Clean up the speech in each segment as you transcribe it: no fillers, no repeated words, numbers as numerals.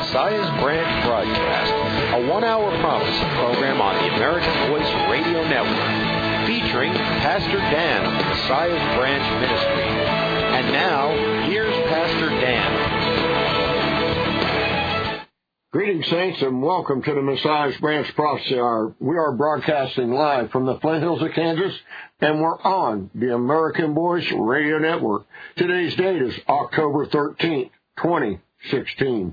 Messiah's Branch broadcast, a one-hour prophecy program on the American Voice Radio Network, featuring Pastor Dan of the Messiah's Branch Ministry. And now, here's Pastor Dan. Greetings, saints, and welcome to the Messiah's Branch Prophecy Hour. We are broadcasting live from the Flint Hills of Kansas, and we're on the American Voice Radio Network. Today's date is October 13th, 2016.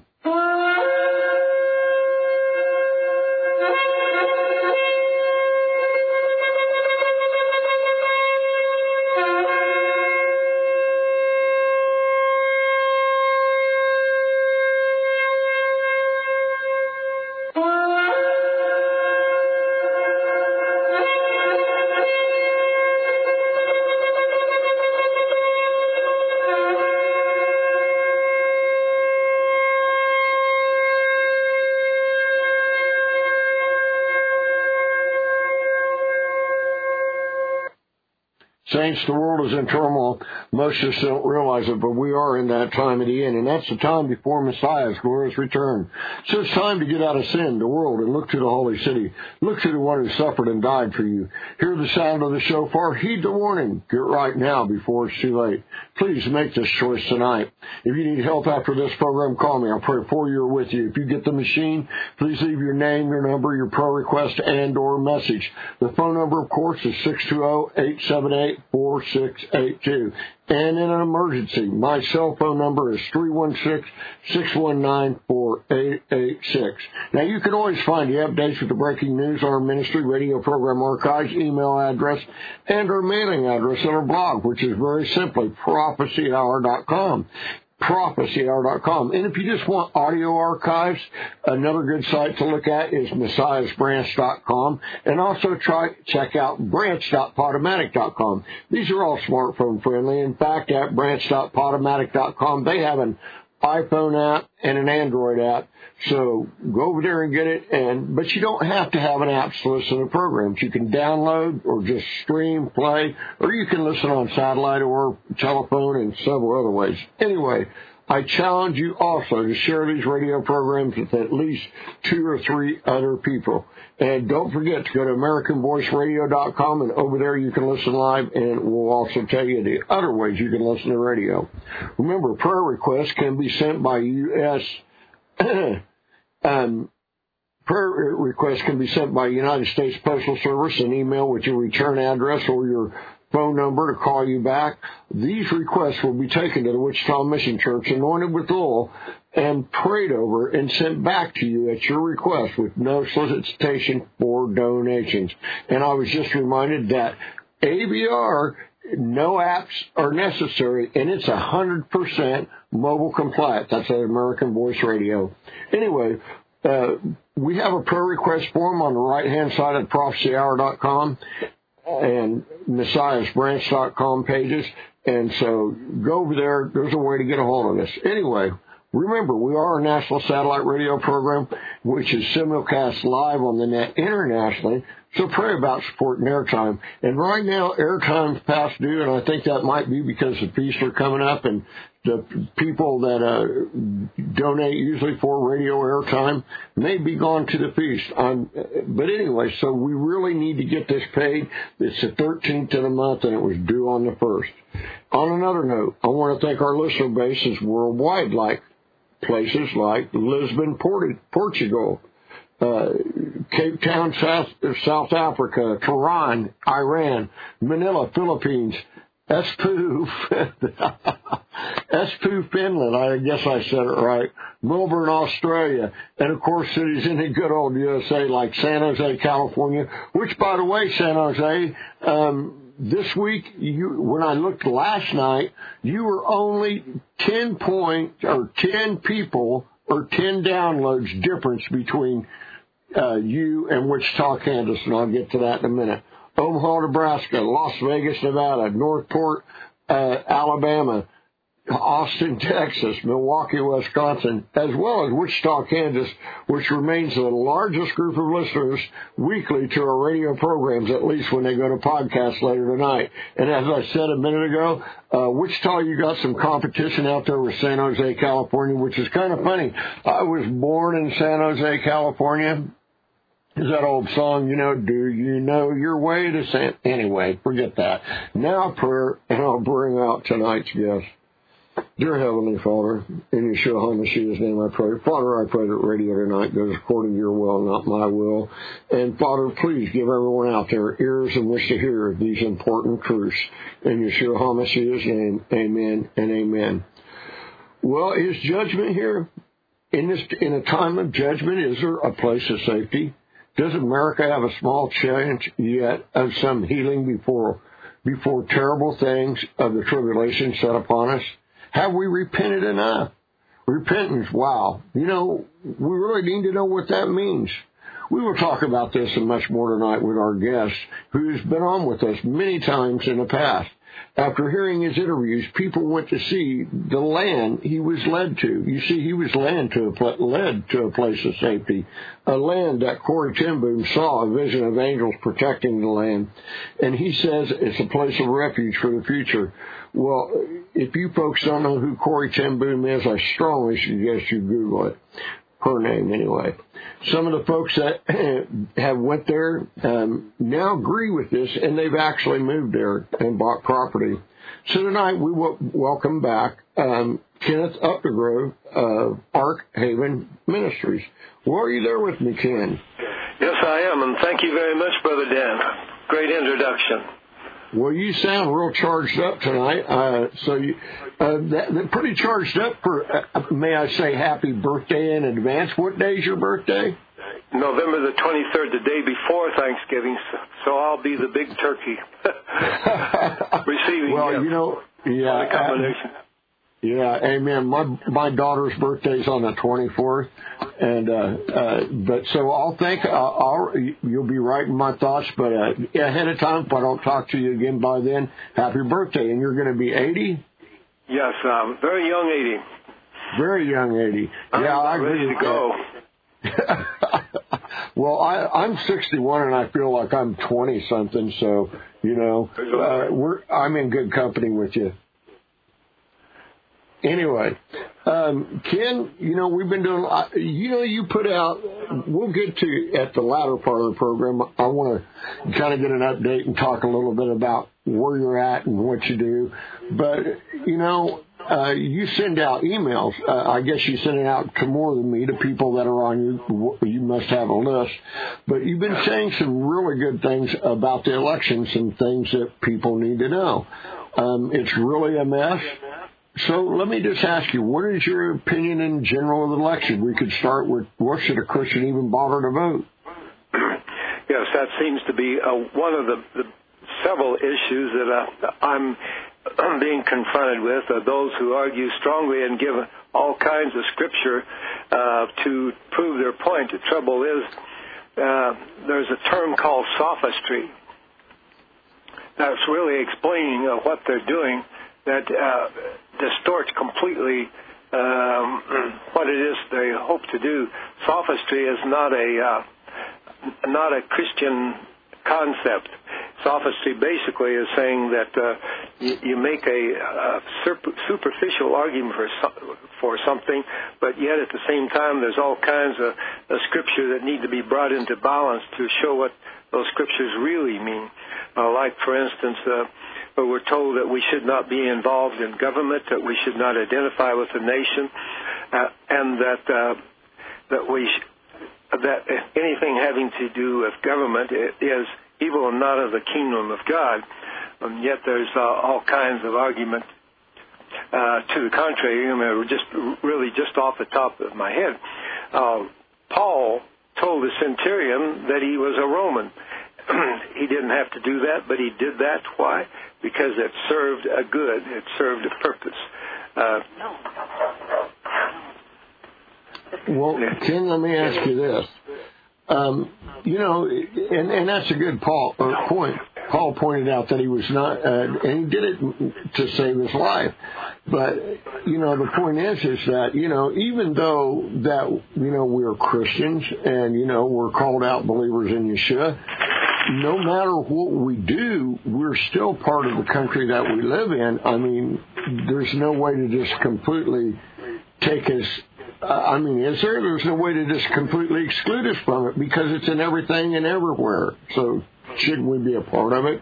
Saints, the world is in turmoil. Most of us don't realize it, but we are in that time of the end, and that's the time before Messiah's glorious return. So it's time to get out of sin, the world, and look to the holy city. Look to the one who suffered and died for you. Hear the sound of the shofar. Heed the warning. Get right now before it's too late. Please make this choice tonight. If you need help after this program, call me. I'll pray for you or with you. If you get the machine, please leave your name, your number, your prayer request, and or message. The phone number, of course, is 620-878-4682. And in an emergency, my cell phone number is 316-619-4886. Now, you can always find the updates with the breaking news on our ministry, radio program archives, email address, and our mailing address on our blog, which is very simply prophecyhour.com. prophecyhour.com. And if you just want audio archives, another good site to look at is messiahsbranch.com, and also check out branch.podomatic.com. These are all smartphone friendly. In fact, at branch.podomatic.com, they have an iPhone app and an Android app. So go over there and get it. But you don't have to have an app to listen to programs. You can download or just stream, play, or you can listen on satellite or telephone and several other ways. Anyway, I challenge you also to share these radio programs with at least 2 or 3 other people. And don't forget to go to AmericanVoiceRadio.com, and over there you can listen live, and we'll also tell you the other ways you can listen to radio. Remember, prayer requests can be sent by U.S. Prayer requests can be sent by United States Postal Service, an email with your return address or your phone number to call you back. These requests will be taken to the Wichita Mission Church, anointed with oil, and prayed over and sent back to you at your request with no solicitation for donations. And I was just reminded that AVR, no apps are necessary, and it's 100% mobile compliant. That's at American Voice Radio. Anyway, we have a prayer request form on the right-hand side of prophecyhour.com and messiahsbranch.com pages. And so go over there. There's a way to get a hold of us. Anyway, remember, we are a national satellite radio program, which is simulcast live on the net internationally. So pray about supporting airtime. And right now, airtime's past due, and I think that might be because the feasts are coming up, and the people that donate usually for radio airtime may be gone to the feast. But anyway, so we really need to get this paid. It's the 13th of the month, and it was due on the 1st. On another note, I want to thank our listener bases worldwide, like places like Lisbon, Portugal, Cape Town, South Africa, Tehran, Iran, Manila, Philippines, Espoo, Finland, I guess I said it right, Melbourne, Australia, and, of course, cities in the good old USA like San Jose, California, which, by the way, San Jose, this week, when I looked last night, you were only 10 people or 10 downloads difference between you and Wichita, Kansas, and I'll get to that in a minute. Omaha, Nebraska, Las Vegas, Nevada, Northport, Alabama, Austin, Texas, Milwaukee, Wisconsin, as well as Wichita, Kansas, which remains the largest group of listeners weekly to our radio programs, at least when they go to podcast later tonight. And as I said a minute ago, Wichita, you got some competition out there with San Jose, California, which is kind of funny. I was born in San Jose, California. Is that old song, do you know your way to San... Anyway, forget that. Now prayer, and I'll bring out tonight's guest. Dear Heavenly Father, in Yeshua HaMashiach's name I pray. Father, I pray that radio tonight goes according to your will, not my will. And Father, please give everyone out there ears in which to hear these important truths. In Yeshua HaMashiach's name, amen and amen. Well, is judgment here? In a time of judgment, is there a place of safety? Does America have a small chance yet of some healing before terrible things of the tribulation set upon us? Have we repented enough? Repentance, wow. We really need to know what that means. We will talk about this and much more tonight with our guest, who's been on with us many times in the past. After hearing his interviews, people went to see the land he was led to. You see, he was led to a place of safety, a land that Corrie ten Boom saw a vision of angels protecting the land. And he says it's a place of refuge for the future. Well, if you folks don't know who Corrie ten Boom is, I strongly suggest you Google it. Her name, anyway. Some of the folks that have went there now agree with this, and they've actually moved there and bought property. So tonight we will welcome back Kenneth Updegrove of Ark Haven Ministries. Well, are you there with me, Ken? Yes, I am, and thank you very much, Brother Dan. Great introduction. Well, you sound real charged up tonight. They're pretty charged up for, may I say, happy birthday in advance. What day is your birthday? November the 23rd, the day before Thanksgiving, so I'll be the big turkey receiving. Well, yeah, amen. My daughter's birthday's on the 24th, and but so you'll be right in my thoughts. But ahead of time, if I don't talk to you again by then, happy birthday! And you're going to be 80. Yes, very young 80. Very young 80. I'm ready to go. Well, I'm 61 and I feel like I'm 20 something. So I'm in good company with you. Anyway, Ken, we've been doing, you put out, we'll get to at the latter part of the program. I want to kind of get an update and talk a little bit about where you're at and what you do. But, you send out emails. I guess you send it out to more than me, to people that are on you must have a list. But you've been saying some really good things about the elections and things that people need to know. It's really a mess. So let me just ask you, what is your opinion in general of the election? We could start with, what should a Christian even bother to vote? Yes, that seems to be one of the several issues that I'm being confronted with. Those who argue strongly and give all kinds of scripture to prove their point. The trouble is, there's a term called sophistry that's really explaining what they're doing, that distorts completely what it is they hope to do. Sophistry is not a Christian concept. Sophistry basically is saying that you make a superficial argument for something, but yet at the same time there's all kinds of scripture that need to be brought into balance to show what those scriptures really mean. Like, for instance, we're told that we should not be involved in government, that we should not identify with the nation, and that anything having to do with government is evil and not of the kingdom of God. Yet there's all kinds of argument to the contrary. Just off the top of my head, Paul told the centurion that he was a Roman. He didn't have to do that, but he did that. Why? Because it served a good. It served a purpose. Well, Ken, let me ask you this. And that's a good point. Paul pointed out that he was not, and he did it to save his life. But, the point is that, even though that, we're Christians and, we're called out believers in Yeshua, no matter what we do, we're still part of the country that we live in. I mean, there's no way to just completely take us. Is there? There's no way to just completely exclude us from it because it's in everything and everywhere. So shouldn't we be a part of it?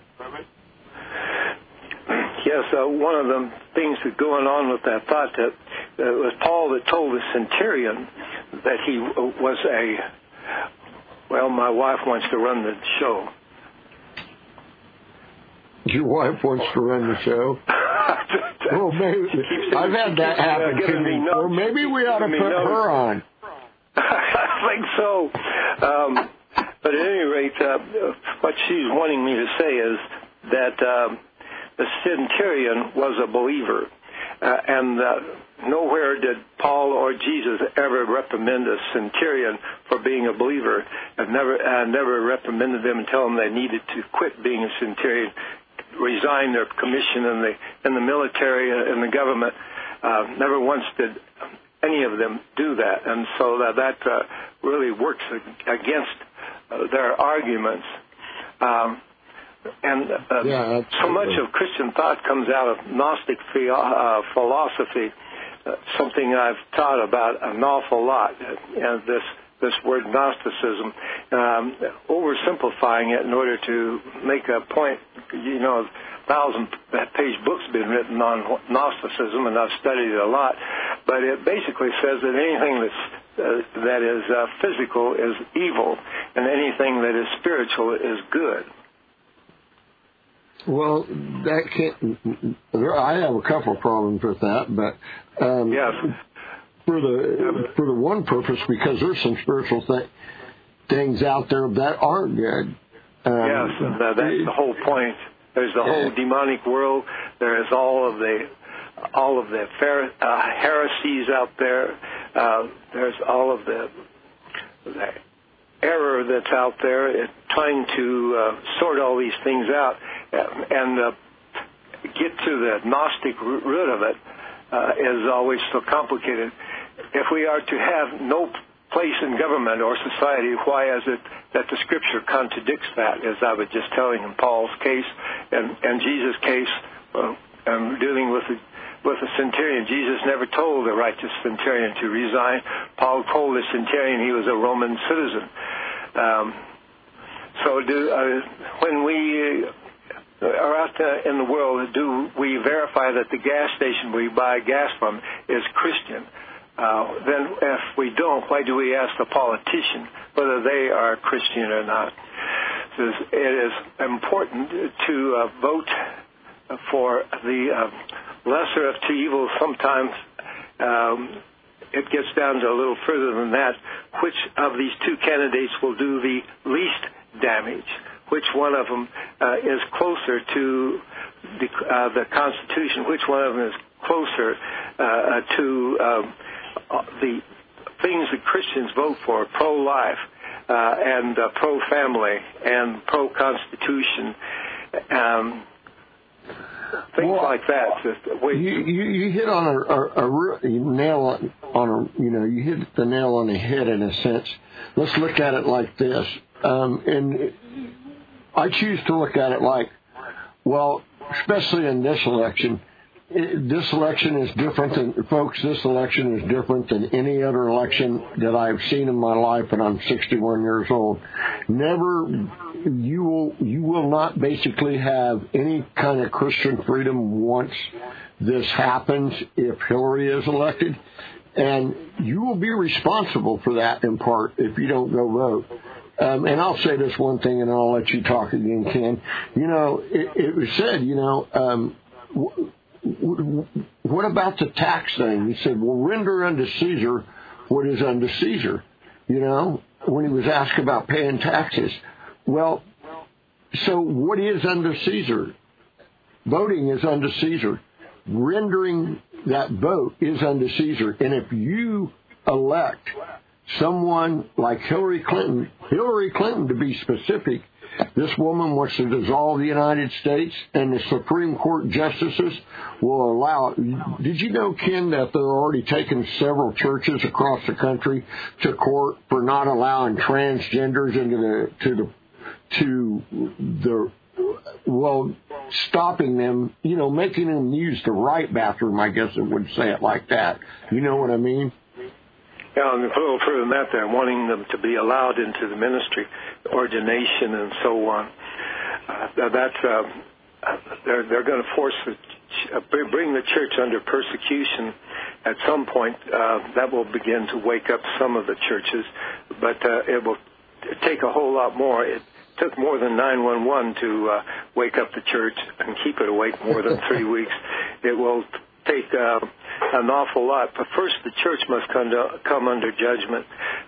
Yes, one of the things that's going on with that thought that it was Paul that told the centurion that he was my wife wants to run the show. Your wife wants to run the show? Well, maybe I've had that happen to me. Or maybe we ought to put her on. I think so. But at any rate, what she's wanting me to say is that the centurion was a believer. And nowhere did Paul or Jesus ever reprimand a centurion for being a believer, and never reprimanded them and tell them they needed to quit being a centurion, resign their commission in the military and the government. Never once did any of them do that, and so that really works against their arguments. So much of Christian thought comes out of Gnostic philosophy, something I've taught about an awful lot, and this word Gnosticism, oversimplifying it in order to make a point. 1,000-page book's been written on Gnosticism, and I've studied it a lot, but it basically says that anything that is physical is evil, and anything that is spiritual is good. Well, that can't. I have a couple of problems with that, but yes. For the one purpose, because there's some spiritual things out there that aren't good. Yes, that's the whole point. There's the whole demonic world. There is all of the heresies out there. There's all of the error that's out there. Trying to sort all these things out and get to the Gnostic root of it is always so complicated. If we are to have no place in government or society, why is it that the Scripture contradicts that, as I was just telling in Paul's case and Jesus' case, dealing with the centurion? Jesus never told the righteous centurion to resign. Paul told the centurion he was a Roman citizen. When we are out there in the world, do we verify that the gas station we buy gas from is Christian? Then if we don't, why do we ask the politician whether they are Christian or not? It is important to vote for the lesser of two evils. Sometimes it gets down to a little further than that. Which of these two candidates will do the least damage? Which one of them is closer to the Constitution? Which one of them is closer to the things that Christians vote for, pro-life and pro-family and pro-Constitution, things like that. You hit on you hit the nail on the head in a sense. Let's look at it like this, and I choose to look at it like, well, especially in this election. This election is different than any other election that I've seen in my life, and I'm 61 years old. You will not basically have any kind of Christian freedom once this happens if Hillary is elected, and you will be responsible for that in part if you don't go vote. And I'll say this one thing, and I'll let you talk again, Ken. It was said, what about the tax thing? He said, well, render unto Caesar what is unto Caesar, when he was asked about paying taxes. Well, so what is unto Caesar? Voting is unto Caesar. Rendering that vote is unto Caesar. And if you elect someone like Hillary Clinton to be specific, This woman wants to dissolve the United States, and the Supreme Court justices will allow it. Did you know, Ken, that they're already taking several churches across the country to court for not allowing transgenders stopping them, making them use the right bathroom, I guess it would say it like that. You know what I mean? Yeah, and a little further than that, they're wanting them to be allowed into the ministry, ordination, and so on. They're going to force bring the church under persecution at some point. That will begin to wake up some of the churches, but it will take a whole lot more. It took more than 911 to wake up the church and keep it awake more than 3 weeks. It will take an awful lot. But first, the church must come under judgment.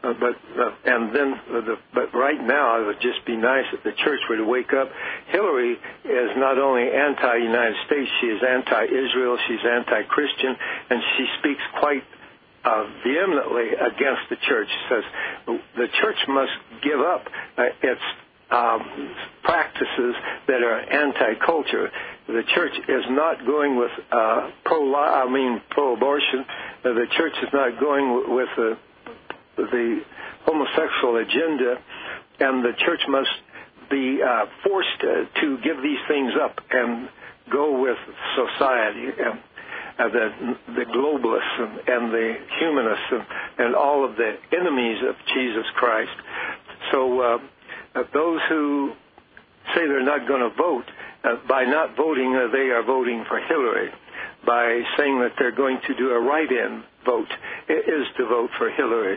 But right now, it would just be nice if the church were to wake up. Hillary is not only anti-United States, she is anti-Israel, she's anti-Christian, and she speaks quite vehemently against the church. She says the church must give up its practices that are anti-culture. The church is not going with pro-abortion. The church is not going with the homosexual agenda, and the church must be forced to give these things up and go with society and the globalists and the humanists and all of the enemies of Jesus Christ. So those who say they're not going to vote, by not voting, they are voting for Hillary. By saying that they're going to do a write-in vote, it is to vote for Hillary.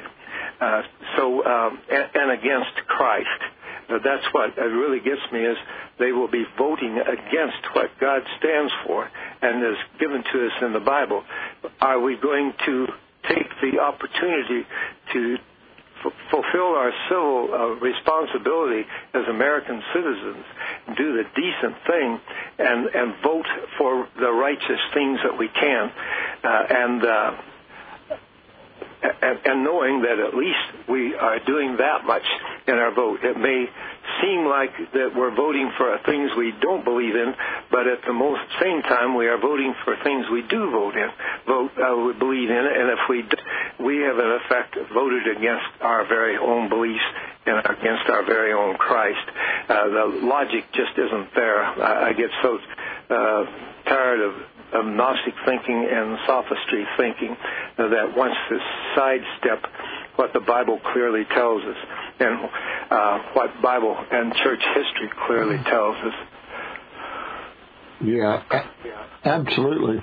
And against Christ. That's what really gets me, is they will be voting against what God stands for and is given to us in the Bible. Are we going to take the opportunity to fulfill our civil responsibility as American citizens, do the decent thing, and vote for the righteous things that we can, and knowing that at least we are doing that much in our vote. It may seem like that we're voting for things we don't believe in, but at the same time we are voting for things we do we believe in, and if we have in effect voted against our very own beliefs and against our very own Christ. The logic just isn't there. I get so tired of Gnostic thinking and sophistry thinking that wants to sidestep what the Bible clearly tells us and what Bible and church history clearly tells us. Yeah, absolutely.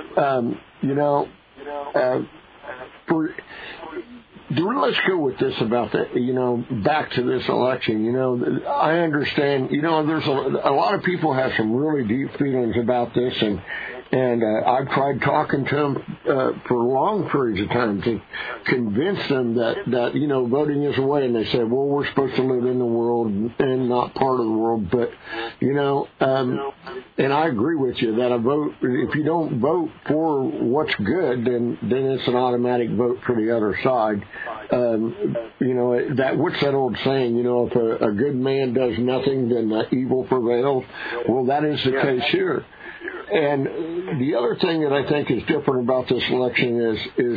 Let's go with this about back to this election. I understand, there's a lot of people have some really deep feelings about this, and I've tried talking to them for long periods of time to convince them that voting is a way, and they say, well, we're supposed to live in the world and not part of the world, but, and I agree with you that if you don't vote for what's good, then it's an automatic vote for the other side. What's that old saying, if a good man does nothing, then evil prevails. Well, that is the case here. And the other thing that I think is different about this election is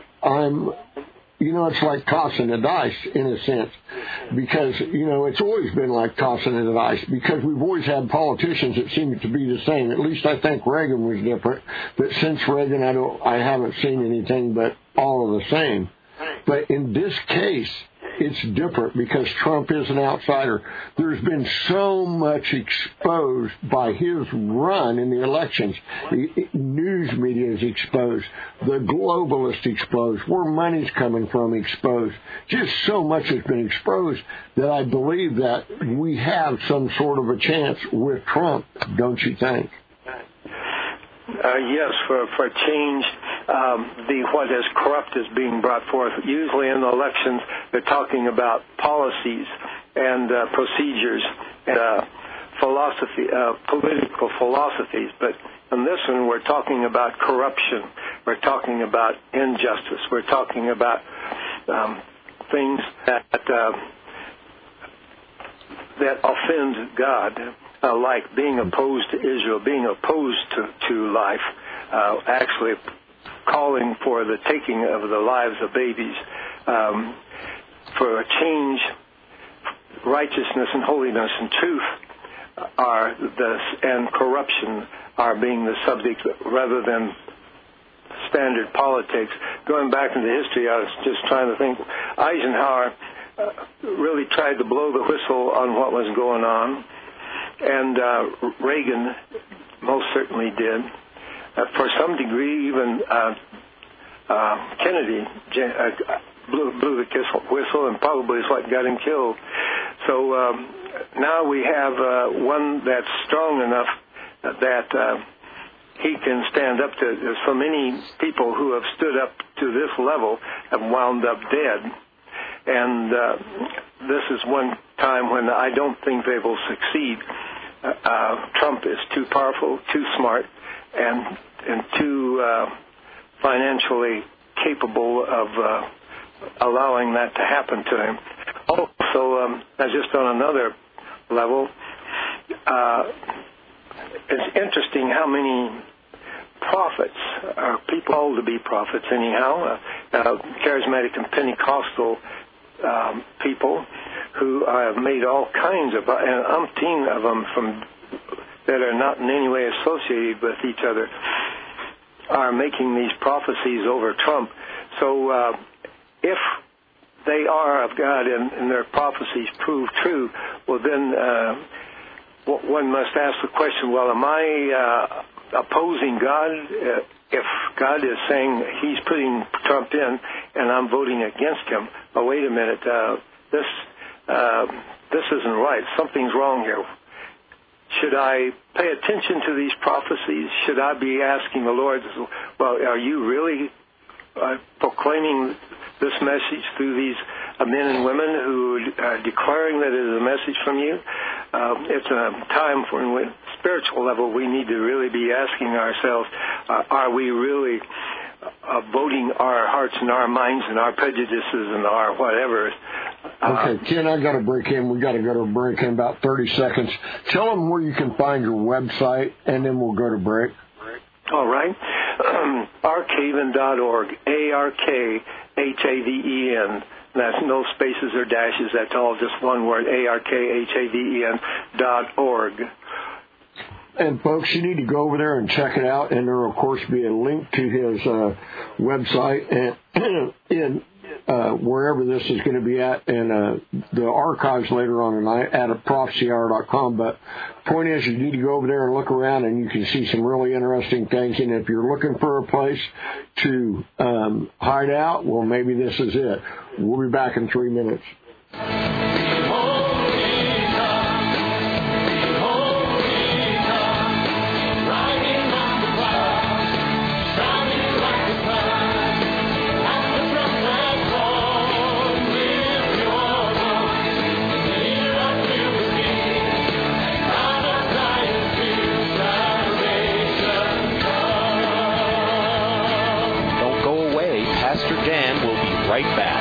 it's like tossing a dice in a sense, because, it's always been like tossing a dice, because we've always had politicians that seem to be the same. At least I think Reagan was different, but since Reagan, I haven't seen anything but all of the same. But in this case, it's different because Trump is an outsider. There's been so much exposed by his run in the elections. The news media is exposed. The globalists exposed. Where money's coming from exposed. Just so much has been exposed that I believe that we have some sort of a chance with Trump, don't you think? Yes, for change, what is corrupt is being brought forth. Usually in elections, they're talking about policies and procedures and political philosophies. But in this one, we're talking about corruption. We're talking about injustice. We're talking about things that that offend God, like being opposed to Israel, being opposed to life, actually calling for the taking of the lives of babies, for a change. Righteousness and holiness and truth and corruption are being the subject rather than standard politics. Going back into history, I was just trying to think. Eisenhower really tried to blow the whistle on what was going on, and Reagan most certainly did. For some degree, even Kennedy blew the whistle, and probably is what got him killed. So now we have one that's strong enough that he can stand up to. So many people who have stood up to this level have wound up dead. And this is one time when I don't think they will succeed. Trump is too powerful, too smart, and too financially capable of allowing that to happen to him. Also, just on another level, it's interesting how many prophets, or people called to be prophets anyhow, charismatic and Pentecostal people who have made all kinds of, and umpteen of them from that are not in any way associated with each other, are making these prophecies over Trump. So if they are of God and their prophecies prove true, well then one must ask the question, well, am I opposing God? If God is saying he's putting Trump in and I'm voting against him, oh, wait a minute, this isn't right. Something's wrong here. Should I pay attention to these prophecies? Should I be asking the Lord, well, are you really proclaiming this message through these men and women who are declaring that it is a message from you? It's a time for, on a spiritual level, we need to really be asking ourselves, are we really voting our hearts and our minds and our prejudices and our whatever? Okay, Ken, I got to break in. We got to go to a break in about 30 seconds. Tell them where you can find your website, and then we'll go to break. All right. Arkhaven.org, ARKHAVEN. That's no spaces or dashes. That's all just one word, ARKHAVEN.org. And folks, you need to go over there and check it out. And there will, of course, be a link to his website and in wherever this is going to be at, and the archives later on tonight at prophecyhour.com. But point is, you need to go over there and look around, and you can see some really interesting things. And if you're looking for a place to hide out, well, maybe this is it. We'll be back in 3 minutes. Right back.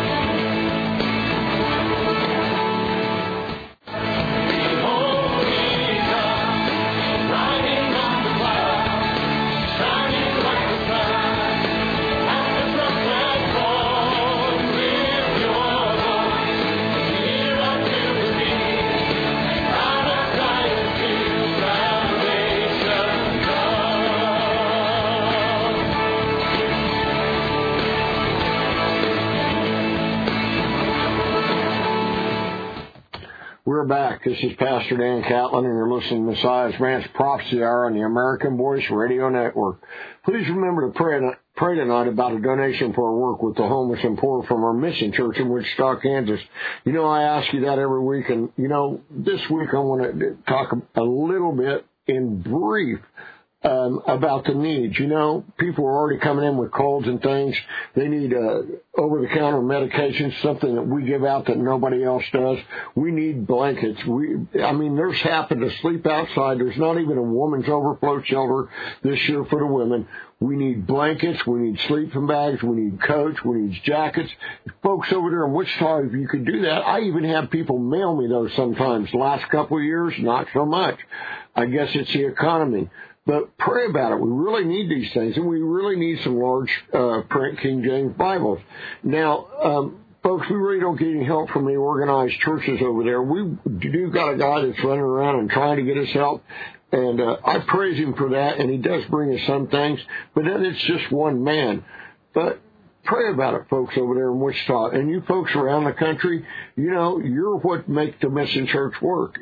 We're back. This is Pastor Dan Catlin, and you're listening to Messiah's Ranch Prophecy Hour on the American Voice Radio Network. Please remember to pray tonight about a donation for our work with the homeless and poor from our mission church in Wichita, Kansas. You know, I ask you that every week, and, you know, this week I want to talk a little bit in brief about the needs. You know, people are already coming in with colds and things. They need over-the-counter medications, something that we give out that nobody else does. We need blankets. There's happened to sleep outside. There's not even a woman's overflow shelter this year for the women. We need blankets. We need sleeping bags. We need coats. We need jackets. Folks over there in Wichita, if you could do that, I even have people mail me those sometimes. Last couple of years, not so much. I guess it's the economy. But pray about it. We really need these things, and we really need some large print King James Bibles. Now, folks, we really don't get any help from the organized churches over there. We do got a guy that's running around and trying to get us help, and I praise him for that, and he does bring us some things, but then it's just one man. But pray about it, folks over there in Wichita. And you folks around the country, you know, you're what make the Mission Church work.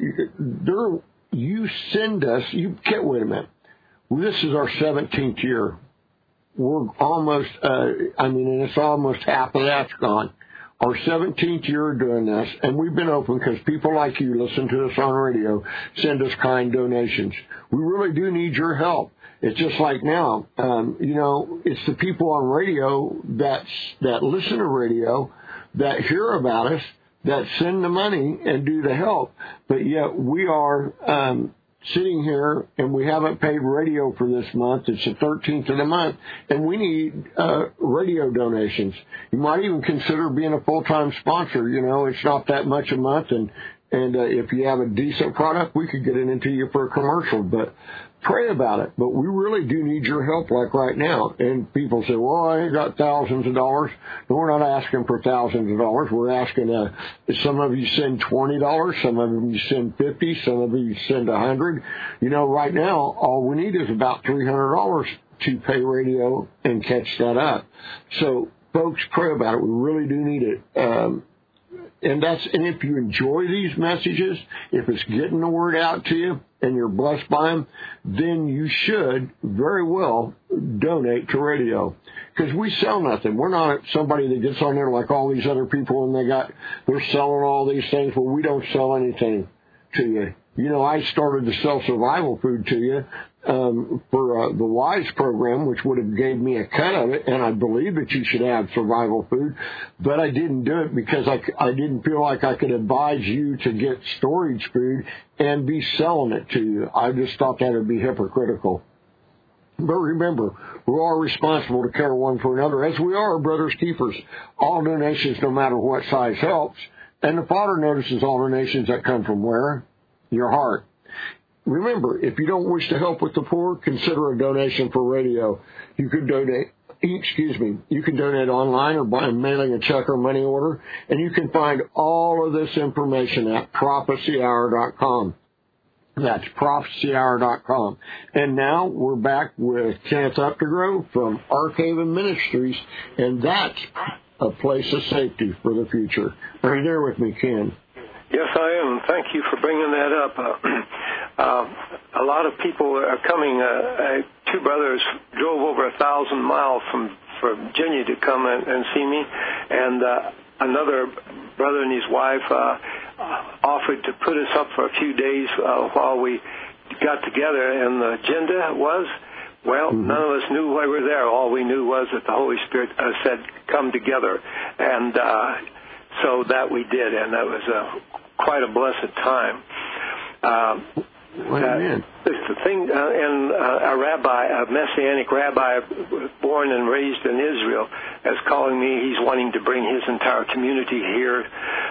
You send us, wait a minute. This is our 17th year. We're almost, and it's almost half of that's gone. Our 17th year doing this, and we've been open because people like you listen to us on radio, send us kind donations. We really do need your help. It's just like now, it's the people on radio that listen to radio, that hear about us, that send the money and do the help. But yet we are sitting here, and we haven't paid radio for this month. It's the 13th of the month, and we need radio donations. You might even consider being a full-time sponsor. You know, it's not that much a month, and if you have a decent product, we could get it into you for a commercial. But pray about it. But we really do need your help, like right now. And people say, well, I ain't got thousands of dollars. No, we're not asking for thousands of dollars. We're asking, some of you send $20, some of you send $50, some of you send $100. You know, right now, all we need is about $300 to pay radio and catch that up. So, folks, pray about it. We really do need it. And if you enjoy these messages, if it's getting the word out to you and you're blessed by them, then you should very well donate to radio. Because we sell nothing. We're not somebody that gets on there like all these other people and they're selling all these things. Well, we don't sell anything to you. You know, I started to sell survival food to you for the WISE program, which would have gave me a cut of it, and I believe that you should have survival food, but I didn't do it because I didn't feel like I could advise you to get storage food and be selling it to you. I just thought that would be hypocritical. But remember, we are responsible to care one for another, as we are brothers keepers. All donations, no matter what size, helps. And the Father notices all donations that come from where? Your heart. Remember, if you don't wish to help with the poor, consider a donation for radio. You can donate. You can donate online or by mailing a check or money order, and you can find all of this information at prophecyhour.com. That's prophecyhour.com. And now we're back with Kenneth Updegrove from Arkhaven Ministries, and that's a place of safety for the future. Are you there with me, Ken? Yes, I am. Thank you for bringing that up. A lot of people are coming. Two brothers drove over 1,000 miles from Virginia to come and see me, and another brother and his wife offered to put us up for a few days while we got together, and the agenda was, none of us knew why we were there. All we knew was that the Holy Spirit said, come together, and so that we did, and that was quite a blessed time. Amen. The thing, and a Messianic rabbi born and raised in Israel, is calling me. He's wanting to bring his entire community here.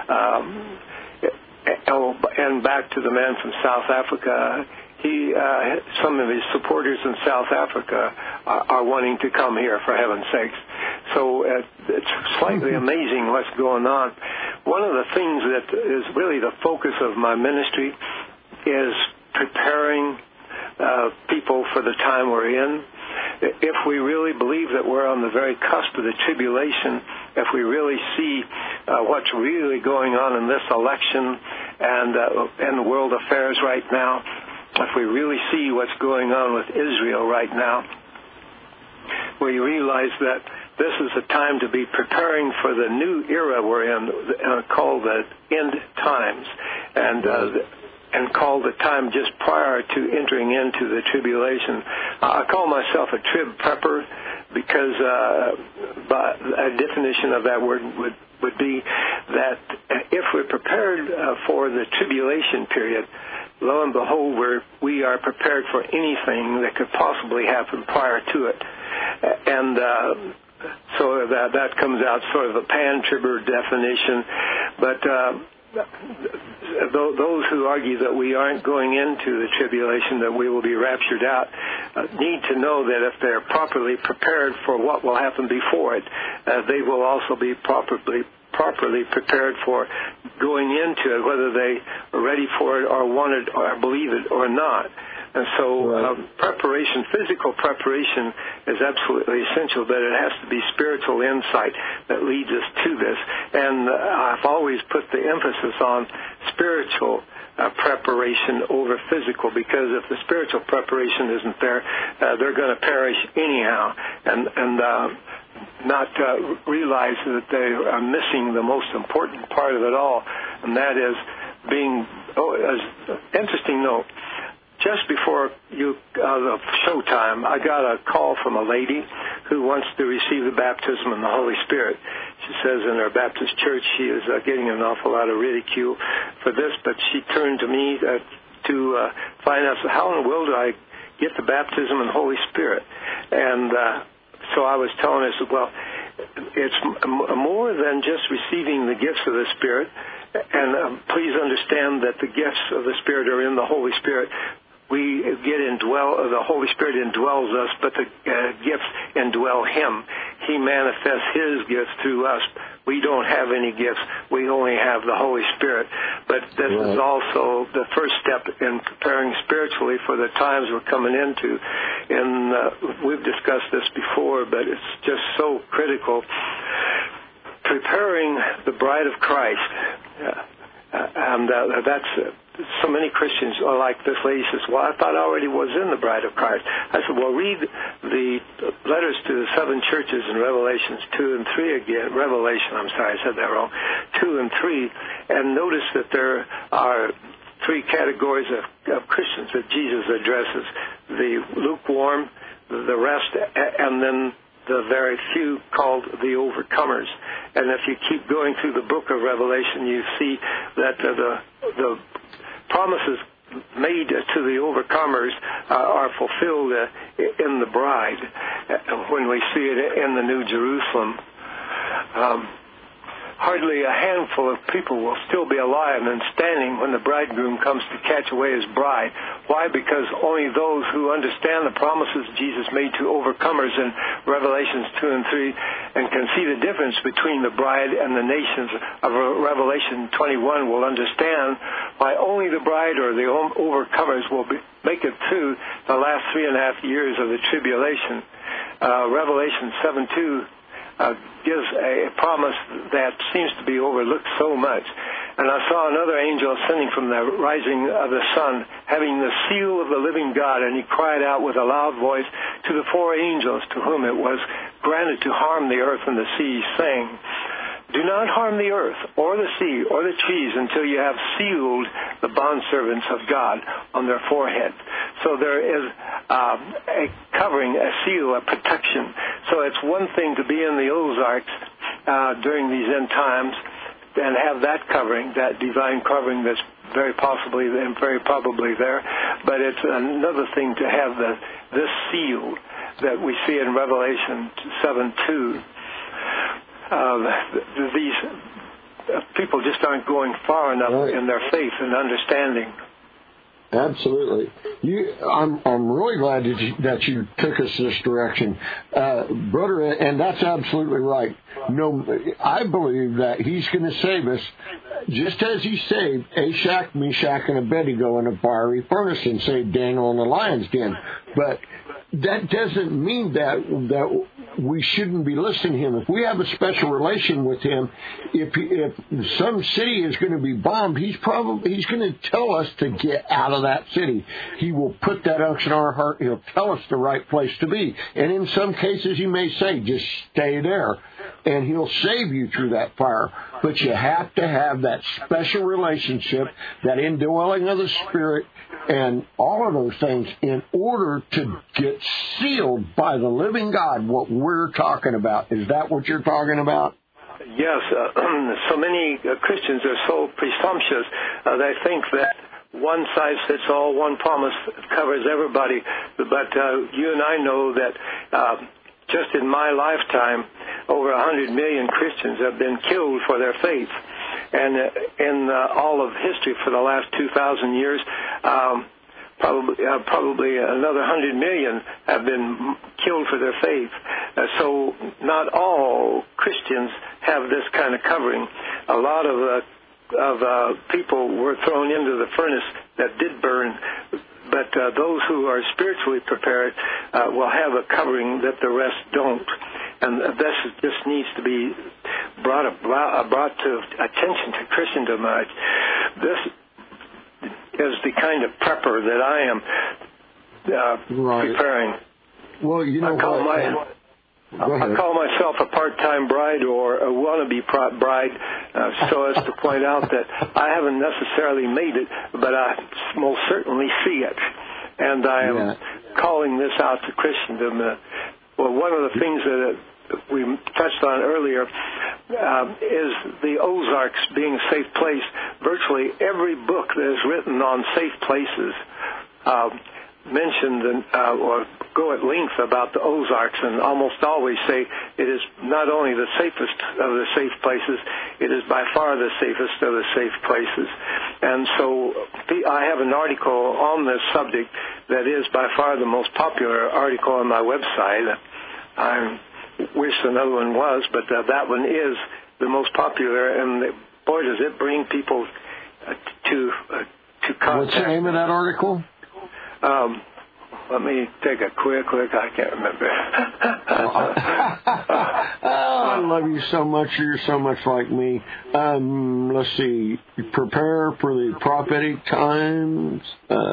And back to the man from South Africa. Some of his supporters in South Africa are wanting to come here, for heaven's sakes. So it's slightly amazing what's going on. One of the things that is really the focus of my ministry is preparing people for the time we're in. If we really believe that we're on the very cusp of the tribulation, if we really see what's really going on in this election and the world affairs right now, if we really see what's going on with Israel right now, we realize that this is a time to be preparing for the new era we're in, called the end times. And and called the time just prior to entering into the tribulation. I call myself a trib prepper because by a definition of that word would be that if we're prepared for the tribulation period, lo and behold, we are prepared for anything that could possibly happen prior to it. And so that comes out sort of a pan-tribber definition. But those who argue that we aren't going into the tribulation, that we will be raptured out, need to know that if they're properly prepared for what will happen before it, they will also be properly prepared for going into it, whether they are ready for it or want it or believe it or not. And so preparation, physical preparation, is absolutely essential, but it has to be spiritual insight that leads us to this. And I've always put the emphasis on spiritual preparation over physical, because if the spiritual preparation isn't there, they're going to perish anyhow and not realize that they are missing the most important part of it all, and that is being. Interesting note. Just before the showtime, I got a call from a lady who wants to receive the baptism in the Holy Spirit. She says in her Baptist church she is getting an awful lot of ridicule for this, but she turned to me to find out, how in the world do I get the baptism in the Holy Spirit? And so I was telling her, well, it's more than just receiving the gifts of the Spirit. And please understand that the gifts of the Spirit are in the Holy Spirit. We the Holy Spirit indwells us, but the gifts indwell Him. He manifests His gifts through us. We don't have any gifts. We only have the Holy Spirit. But this is also the first step in preparing spiritually for the times we're coming into. And we've discussed this before, but it's just so critical. Preparing the bride of Christ. And that's so many Christians are like this lady says, well, I thought I already was in the bride of Christ. I said, well, read the letters to the 7 churches in Revelations 2 and 3 again. I said that wrong. 2 and 3. And notice that there are 3 categories of Christians that Jesus addresses. The lukewarm, the rest, and then the very few called the overcomers. And if you keep going through the book of Revelation, you see that the promises made to the overcomers are fulfilled in the bride when we see it in the New Jerusalem. Hardly a handful of people will still be alive and standing when the bridegroom comes to catch away his bride. Why? Because only those who understand the promises Jesus made to overcomers in Revelations 2 and 3 and can see the difference between the bride and the nations of Revelation 21 will understand why only the bride or the overcomers will make it through the last 3.5 years of the tribulation. Revelation 7:2 gives a promise that seems to be overlooked so much. And I saw another angel ascending from the rising of the sun, having the seal of the living God, and he cried out with a loud voice to the 4 angels to whom it was granted to harm the earth and the sea, saying, do not harm the earth or the sea or the trees until you have sealed the bondservants of God on their forehead. So there is a covering, a seal, a protection. So it's one thing to be in the Ozarks during these end times and have that covering, that divine covering that's very possibly and very probably there. But it's another thing to have this seal that we see in Revelation 7:2. These people just aren't going far enough in their faith and understanding. Absolutely. I'm really glad that you took us this direction, brother, and that's absolutely right. No, I believe that He's going to save us, just as He saved Ashak, Meshach, and Abednego in a fiery furnace, and saved Daniel in the lion's den. But that doesn't mean that we shouldn't be listening to Him. If we have a special relation with Him, if some city is going to be bombed, He's going to tell us to get out of that city. He will put that unction in our heart. He'll tell us the right place to be. And in some cases, He may say, just stay there. and He'll save you through that fire. But you have to have that special relationship, that indwelling of the Spirit, and all of those things in order to get sealed by the living God, what we're talking about. Is that what you're talking about? Yes. So many Christians are so presumptuous. They think that one size fits all, one promise covers everybody. But you and I know that just in my lifetime, over 100 million Christians have been killed for their faith. And in all of history for the last 2,000 years, probably another 100 million have been killed for their faith. So not all Christians have this kind of covering. A lot of people were thrown into the furnace that did burn, but those who are spiritually prepared will have a covering that the rest don't. And this just needs to be brought to attention to Christendom. This is the kind of prepper that I am preparing. Well, you know I call myself a part-time bride or a wannabe bride, so as to point out that I haven't necessarily made it, but I most certainly see it. And I am calling this out to Christendom. Well, one of the things that we touched on earlier is the Ozarks being a safe place. Virtually every book that is written on safe places mentioned or go at length about the Ozarks, and almost always say it is not only the safest of the safe places, it is by far the safest of the safe places. And so I have an article on this subject that is by far the most popular article on my website. I wish another one was, but that one is the most popular, and boy, does it bring people to contact. What's the name of that article? Let me take a quick look. I can't remember. I love you so much. You're so much like me. Let's see. Prepare for the prophetic times.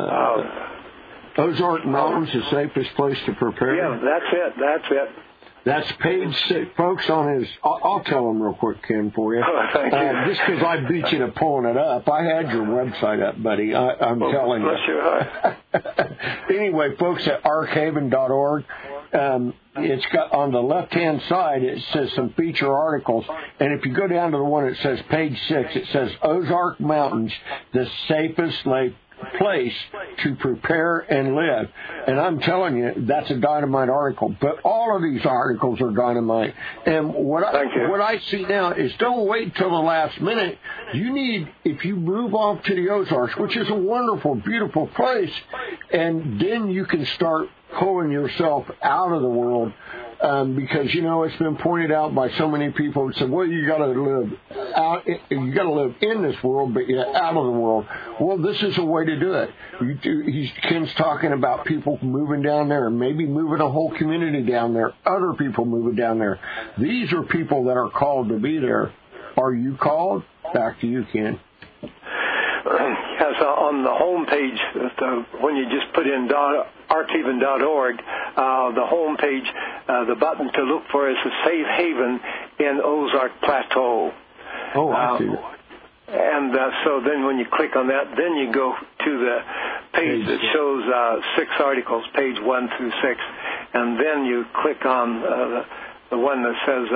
Ozark Mountains, the safest place to prepare. Yeah, that's it. That's page 6, folks, on his... I'll tell them real quick, Ken, for you. Oh, thank you. Just because I beat you to pulling it up. I had your website up, buddy. I'm telling you. Bless your heart. Anyway, folks, at arkhaven.org, it's got on the left-hand side, it says some feature articles. And if you go down to the one that says page 6, it says Ozark Mountains, the safest place to prepare and live. And I'm telling you, that's a dynamite article. But all of these articles are dynamite. And what I see now is don't wait till the last minute. You need, if you move off to the Ozarks, which is a wonderful, beautiful place, and then you can start pulling yourself out of the world. Because, you know, it's been pointed out by so many people who said, well, you got to live in this world, but you're out of the world. Well, this is a way to do it. Ken's talking about people moving down there, maybe moving a whole community down there, other people moving down there. These are people that are called to be there. Are you called? Back to you, Ken. Yes, on the home page, when you just put in arkhaven.org, the home page, the button to look for is a safe haven in Ozark Plateau. Oh, I see. And so then when you click on that, then you go to the page that shows 6 articles, page 1 through 6, and then you click on the one that says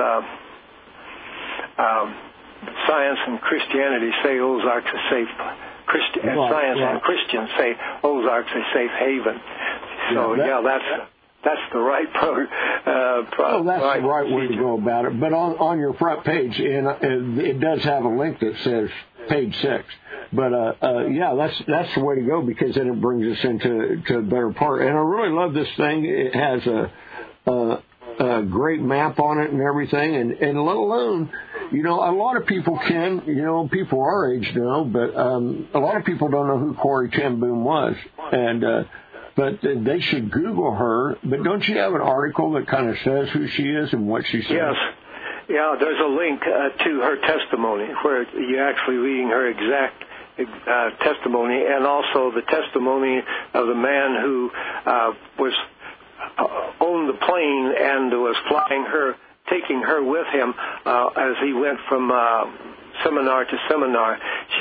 Science and Christianity say Ozark's a safe Science and Christians say Ozark's a safe haven. So that's the right that's the right way to go about it. But on your front page, and it does have a link that says page 6. But that's the way to go, because then it brings us into a better part. And I really love this thing. It has a great map on it and everything, and let alone, you know, a lot of people people our age know, but a lot of people don't know who Corrie ten Boom was, and but they should Google her. But don't you have an article that kind of says who she is and what she says? Yes. Yeah, there's a link to her testimony where you're actually reading her exact testimony, and also the testimony of the man who owned the plane and was flying her taking her with him as he went from seminar to seminar.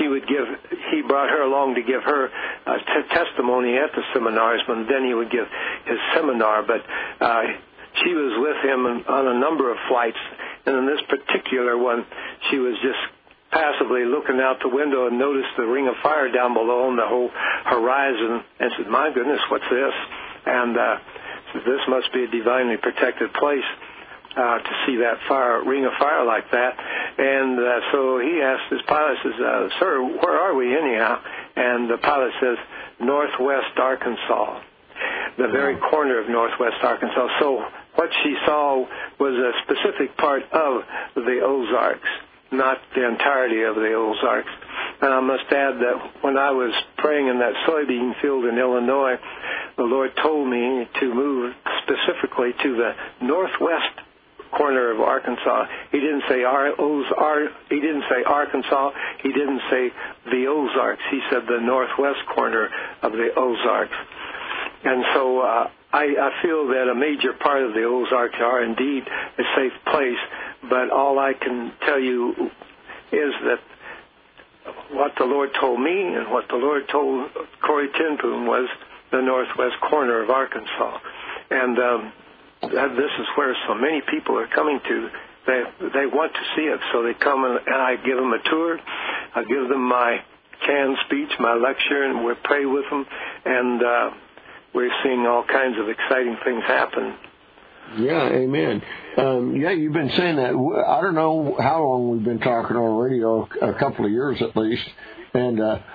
He brought her along to give her testimony at the seminars, and then he would give his seminar. But she was with him on a number of flights, and in this particular one, she was just passively looking out the window and noticed the ring of fire down below on the whole horizon, and said, "My goodness, what's this?" And said, "This must be a divinely protected place to see that ring of fire like that." And so he asked his pilot, says, "Sir, where are we anyhow?" And the pilot says, "Northwest Arkansas," the very corner of Northwest Arkansas. So what she saw was a specific part of the Ozarks, not the entirety of the Ozarks. And I must add that when I was praying in that soybean field in Illinois, the Lord told me to move specifically to the northwest corner of Arkansas. He didn't say he didn't say Arkansas. He didn't say the Ozarks. He said the northwest corner of the Ozarks. And so I feel that a major part of the Ozarks are indeed a safe place, but all I can tell you is that what the Lord told me and what the Lord told Corey ten Boom was the northwest corner of Arkansas. And this is where so many people are coming to. They want to see it, so they come and I give them a tour. I give them my canned speech, my lecture, and we pray with them. And we're seeing all kinds of exciting things happen. Yeah, amen. You've been saying that. I don't know how long we've been talking on radio, a couple of years at least. And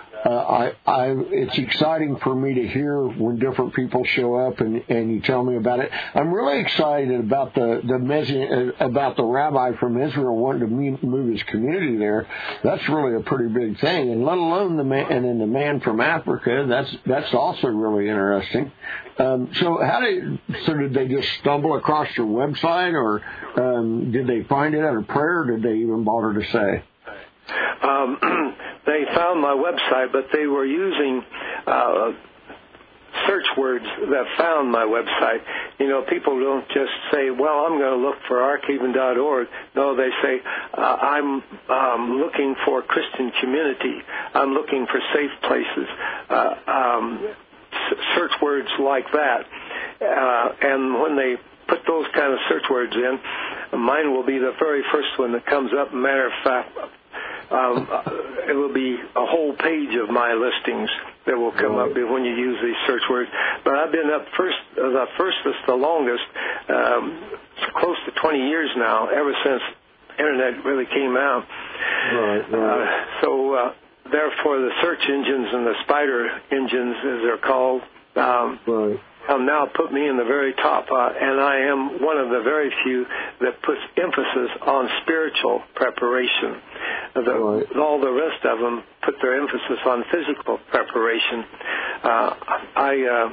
it's exciting for me to hear when different people show up and you tell me about it. I'm really excited about the rabbi from Israel wanting to move his community there. That's really a pretty big thing, and let alone the man from Africa. That's also really interesting. So did they just stumble across your website, or did they find it at a prayer? Or did they even bother to say? They found my website, but they were using search words that found my website. You know, people don't just say, "Well, I'm going to look for archaven.org." No, they say, I'm looking for Christian community. I'm looking for safe places. Search words like that. And when they put those kind of search words in, mine will be the very first one that comes up. Matter of fact, it will be a whole page of my listings that will come up when you use these search words. But I've been up the longest, close to 20 years now, ever since Internet really came out. Right. Therefore, the search engines and the spider engines, as they're called, have now put me in the very top, and I am one of the very few that puts emphasis on spiritual preparation. All the rest of them put their emphasis on physical preparation. I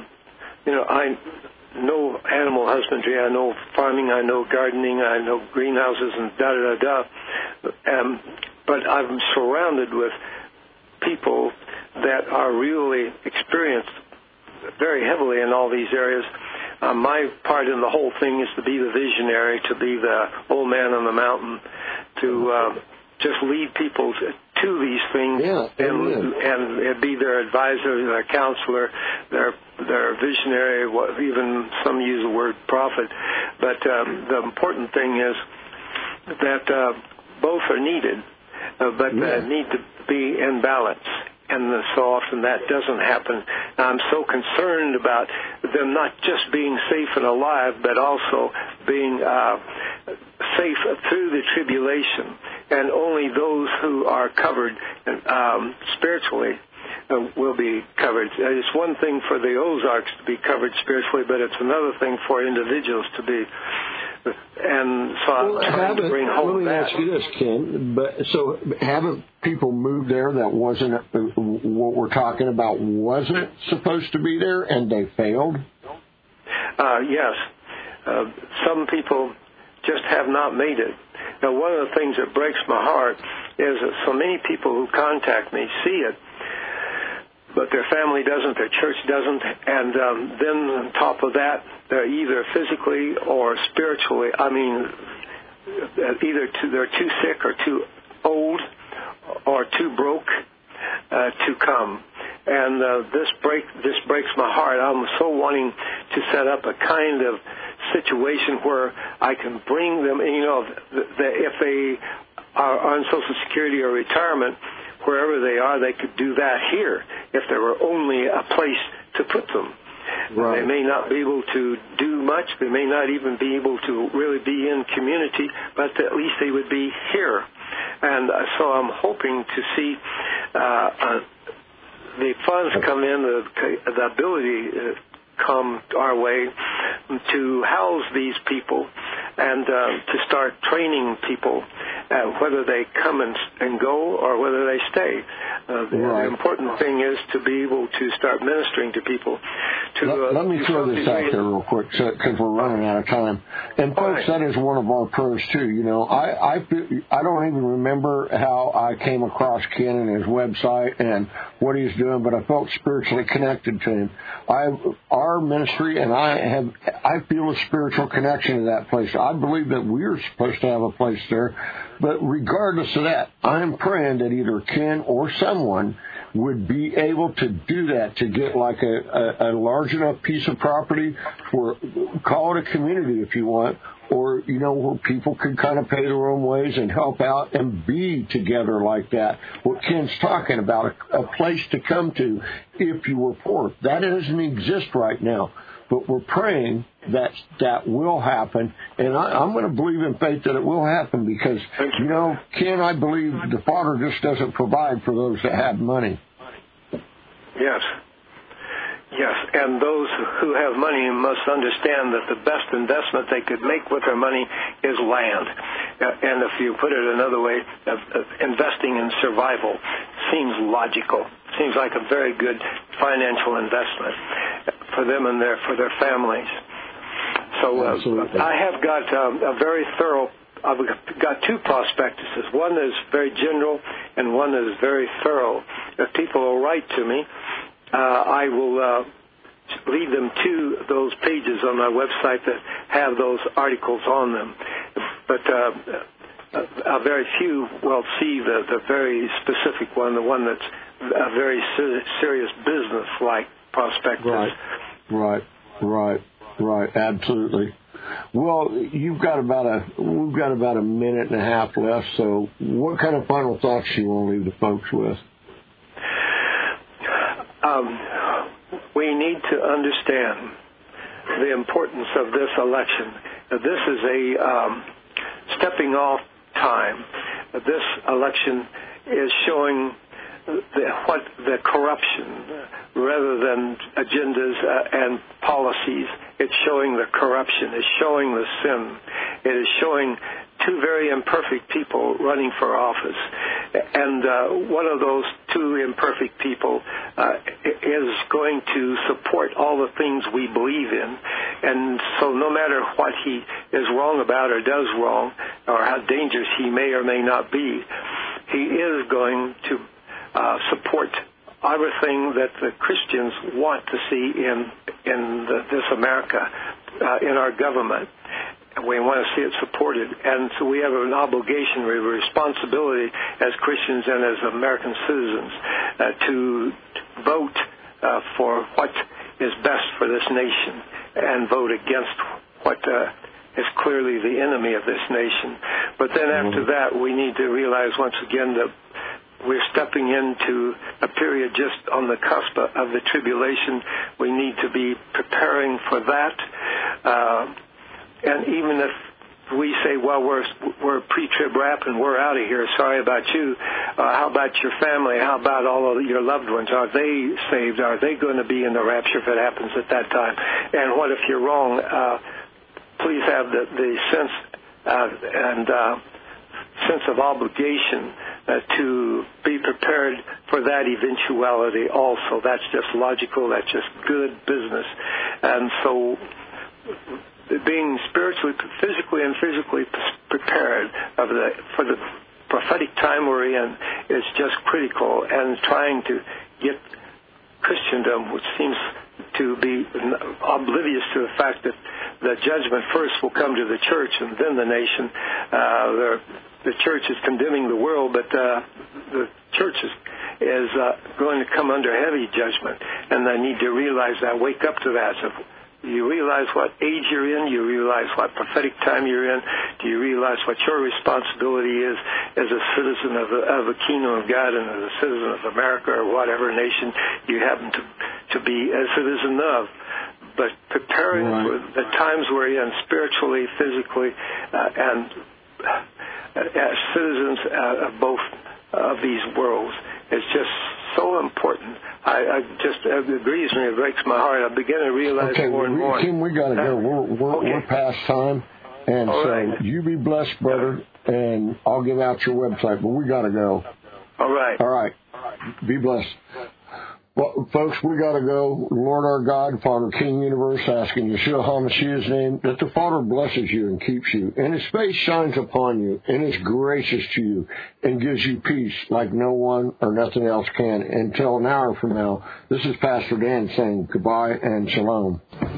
know animal husbandry, I know farming, I know gardening, I know greenhouses, and da-da-da-da. But I'm surrounded with people that are really experienced very heavily in all these areas. My part in the whole thing is to be the visionary, to be the old man on the mountain, to just lead people to these things, and be their advisor, their counselor, their visionary. Even some use the word prophet. But the important thing is that both are needed, but need to be in balance. And so often that doesn't happen. I'm so concerned about them not just being safe and alive, but also being safe through the tribulation. And only those who are covered spiritually will be covered. It's one thing for the Ozarks to be covered spiritually, but it's another thing for individuals to be. And so I'm trying to bring home that. Let me ask you this, Ken. So haven't people moved there that wasn't what we're talking about wasn't supposed to be there, and they failed? Yes. Some people just have not made it. Now, one of the things that breaks my heart is that so many people who contact me see it, but their family doesn't, their church doesn't, and then on top of that, they're either physically or spiritually, either they're too sick or too old or too broke to come. And this breaks my heart. I'm so wanting to set up a kind of situation where I can bring them, if they are on Social Security or retirement, wherever they are, they could do that here if there were only a place to put them. Right. They may not be able to do much. They may not even be able to really be in community, but at least they would be here. And so I'm hoping to see the funds come in, the ability come our way to house these people and to start training people, whether they come and go or whether they stay. The important thing is to be able to start ministering to people. Let me throw this out there real quick because we're running out of time. And folks, that is one of our prayers too. I don't even remember how I came across Ken and his website and what he's doing, but I felt spiritually connected to him. Our ministry and I feel a spiritual connection to that place. I believe that we're supposed to have a place there. But regardless of that, I'm praying that either Ken or someone would be able to do that, to get like a large enough piece of property for, call it a community if you want, or, where people could kind of pay their own ways and help out and be together like that. What Ken's talking about, a place to come to if you were poor. That doesn't exist right now. But we're praying that will happen, and I'm going to believe in faith that it will happen because, Ken, I believe the Father just doesn't provide for those that have money. Yes, and those who have money must understand that the best investment they could make with their money is land. And if you put it another way, investing in survival seems logical. Seems like a very good financial investment for them and for their families. So I have got I've got two prospectuses. One is very general and one is very thorough. If people will write to me, I will lead them to those pages on my website that have those articles on them. But very few will see the very specific one, the one that's a very serious business-like prospectus. Right. Absolutely. Well, we've got about a minute and a half left. So, what kind of final thoughts do you want to leave the folks with? We need to understand the importance of this election. This is a stepping off time. This election is showing the corruption rather than agendas and policies. It's showing the corruption. It's showing the sin. It is showing two very imperfect people running for office. And one of those two imperfect people is going to support all the things we believe in. And so no matter what he is wrong about or does wrong or how dangerous he may or may not be, he is going to support everything that the Christians want to see in this America, in our government. We want to see it supported. And so we have an obligation, we have a responsibility as Christians and as American citizens to vote for what is best for this nation and vote against what is clearly the enemy of this nation. But then after that, we need to realize once again that we're stepping into a period just on the cusp of the tribulation. We need to be preparing for that. And even if we say, well, we're pre-trib rap and we're out of here, sorry about you, how about your family? How about all of your loved ones? Are they saved? Are they going to be in the rapture if it happens at that time? And what if you're wrong? Please have the sense and sense of obligation to be prepared for that eventuality also. That's just logical. That's just good business. And so being spiritually, physically, and physically prepared for the prophetic time we're in is just critical. And trying to get Christendom, which seems to be oblivious to the fact that the judgment first will come to the church and then the nation. The church is condemning the world, but the church is going to come under heavy judgment, and they need to realize that, wake up to that. So you realize what age you're in, you realize what prophetic time you're in, do you realize what your responsibility is as a citizen of the kingdom of God and as a citizen of America or whatever nation you happen to be a citizen of. But preparing for the times we're in spiritually, physically, and as citizens of both of these worlds is just so important. It agrees with me. It breaks my heart. I begin to realize more and more. Tim, we got to go. We're past time. And you be blessed, brother. And I'll give out your website, but we got to go. All right. All right. Be blessed. Well, folks, we got to go. Lord our God, Father, King Universe, asking Yeshua HaMashiach's name, that the Father blesses you and keeps you, and His face shines upon you, and is gracious to you, and gives you peace like no one or nothing else can. Until an hour from now, this is Pastor Dan saying goodbye and shalom.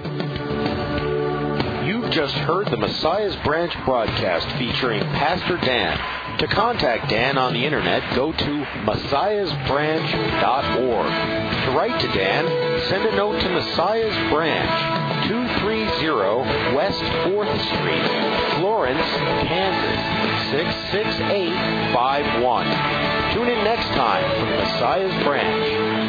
You've just heard the Messiah's Branch broadcast featuring Pastor Dan. To contact Dan on the internet, go to messiahsbranch.org. To write to Dan, send a note to Messiah's Branch, 230 West 4th Street, Florence, Kansas, 66851. Tune in next time for Messiah's Branch.